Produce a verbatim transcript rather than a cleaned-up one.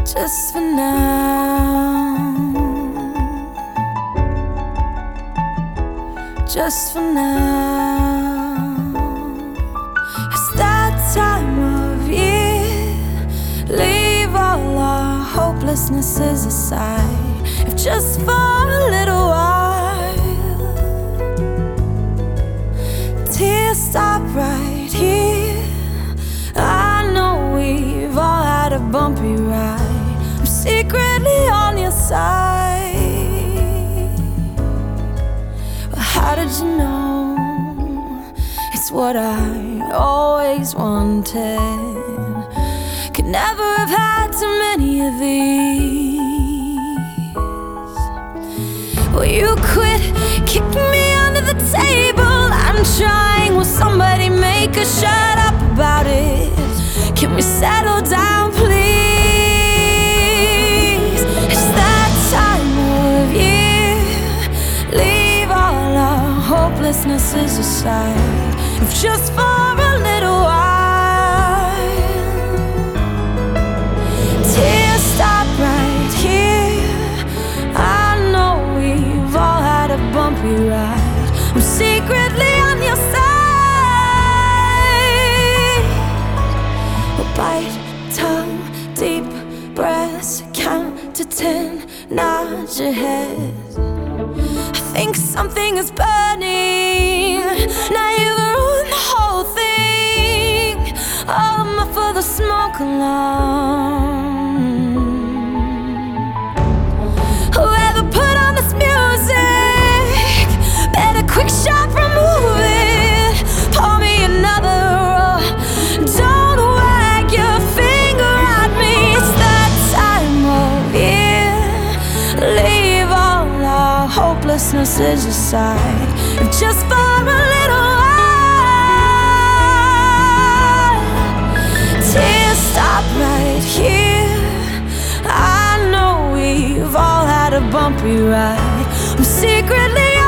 just for now, just for now. It's that time of year. Leave all our hopelessnesses aside, if just for a little while. Tears stop right here. I know we've all had a bumpy ride. I'm secretly on your side. Well, how did you know? It's what I always wanted. Could never have had too many of these. Well, you quit kicking me under the table. I'm trying, will somebody make a shut up about it? Can we settle down, please? It's that time of year. Leave all our hopelessnesses aside, if just for a little while. Tears stop right here. I know we've all had a bumpy ride. I'm secretly on your side. Bite, tongue, deep breaths, count to ten, nod your head. I think something is burning. Now you've ruined the whole thing. Oh, muffle the smoke alarm. Whoever put on this music, better quick shot remove it. Pour me another roll. Don't wag your finger at me. It's that time of year. Leave all our hopelessnesses aside, if just for a little while. Tears stop right here. I know we've all had a bumpy ride. I'm secretly